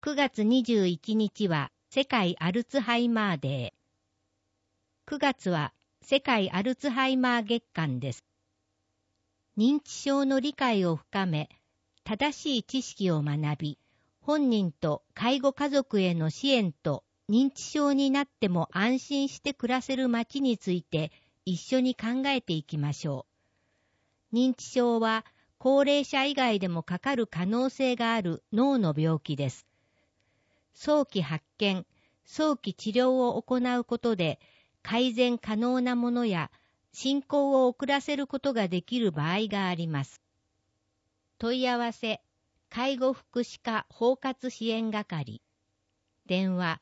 9月21日は世界アルツハイマーデー。9月は世界アルツハイマー月間です。認知症の理解を深め、正しい知識を学び、本人と介護家族への支援と認知症になっても安心して暮らせる街について一緒に考えていきましょう。認知症は高齢者以外でもかかる可能性がある脳の病気です。早期発見、早期治療を行うことで改善可能なものや進行を遅らせることができる場合があります。問い合わせ、介護福祉課包括支援係。電話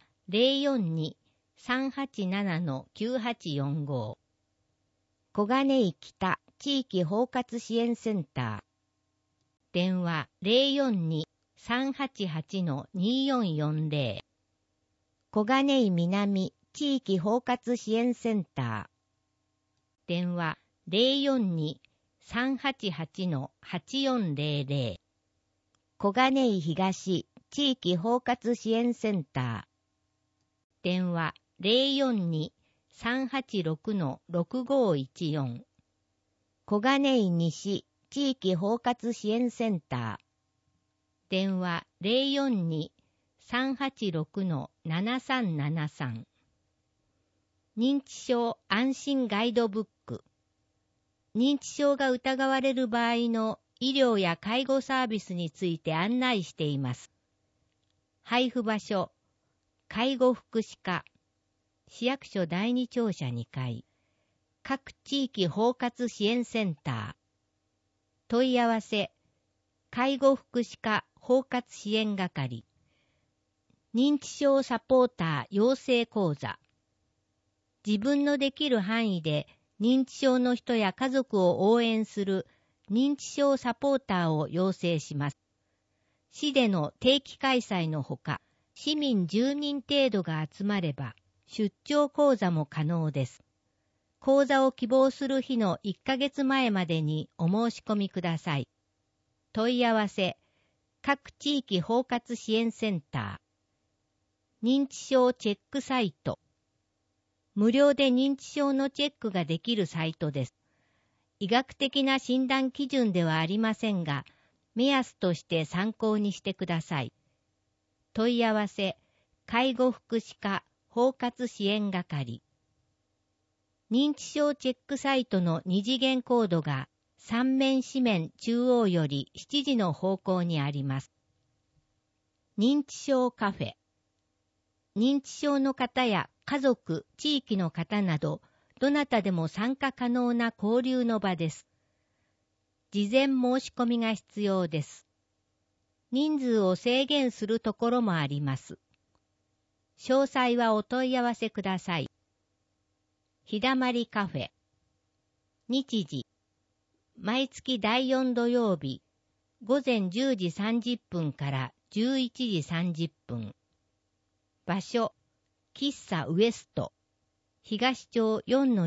042-387-9845。小金井北地域包括支援センター。電話042-388-2440。小金井南地域包括支援センター。電話042-388-8400。小金井東地域包括支援センター。電話042-386-6514。小金井西地域包括支援センター。電話042-386-7373。認知症安心ガイドブック。認知症が疑われる場合の医療や介護サービスについて案内しています。配布場所、介護福祉課、市役所第2庁舎2階、各地域包括支援センター。問い合わせ、介護福祉課包括支援係。認知症サポーター養成講座。自分のできる範囲で認知症の人や家族を応援する認知症サポーターを養成します。市での定期開催のほか、市民10人程度が集まれば出張講座も可能です。講座を希望する日の1ヶ月前までにお申し込みください。問い合わせ、各地域包括支援センター。認知症チェックサイト。無料で認知症のチェックができるサイトです。医学的な診断基準ではありませんが、目安として参考にしてください。問い合わせ、介護福祉課包括支援係。認知症チェックサイトの2次元コードが三面四面中央より7時の方向にあります。認知症カフェ。認知症の方や家族、地域の方など、どなたでも参加可能な交流の場です。事前申し込みが必要です。人数を制限するところもあります。詳細はお問い合わせください。ひだまりカフェ。日時。毎月第4土曜日、午前10時30分から11時30分。場所。喫茶ウエスト。東町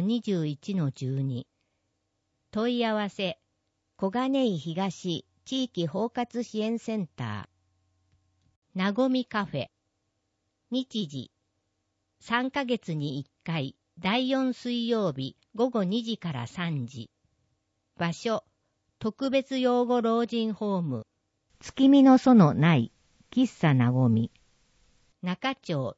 4-21-12。問い合わせ。小金井東地域包括支援センター。なごみカフェ。日時。3ヶ月に1回、第4水曜日午後2時から3時。場所。特別養護老人ホーム。月見の園ない喫茶なごみ。中町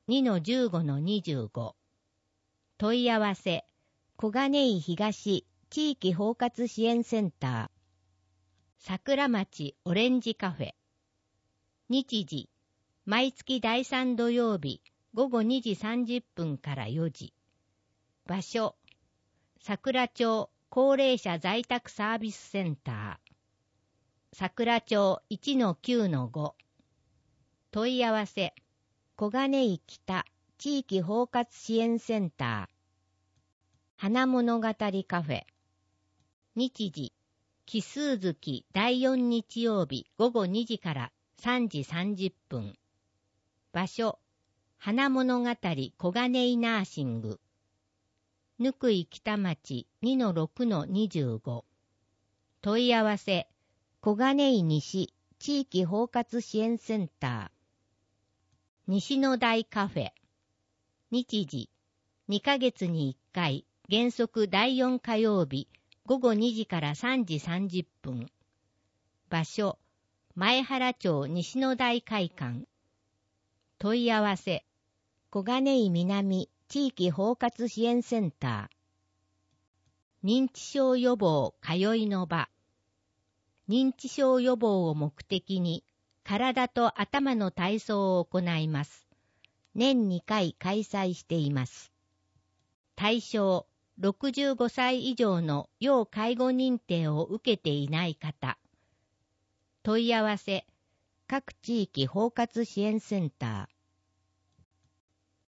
2-15-25。問い合わせ。小金井東地域包括支援センター。桜町オレンジカフェ。日時。毎月第3土曜日午後2時30分から4時。場所。桜町高齢者在宅サービスセンター。桜町 1-9-5。問い合わせ。小金井北地域包括支援センター。花物語カフェ。日時。奇数月第4日曜日午後2時から3時30分。場所。花物語小金井ナーシング。ぬくい北町 2-6-25。問い合わせ。小金井西地域包括支援センター。 西の台カフェ。日時、2ヶ月に1回、原則第4火曜日、午後2時から3時30分。場所、前原町西の台会館。問い合わせ、小金井南地域包括支援センター。認知症予防通いの場。認知症予防を目的に、体と頭の体操を行います。年2回開催しています。対象、65歳以上の要介護認定を受けていない方。問い合わせ、各地域包括支援センター。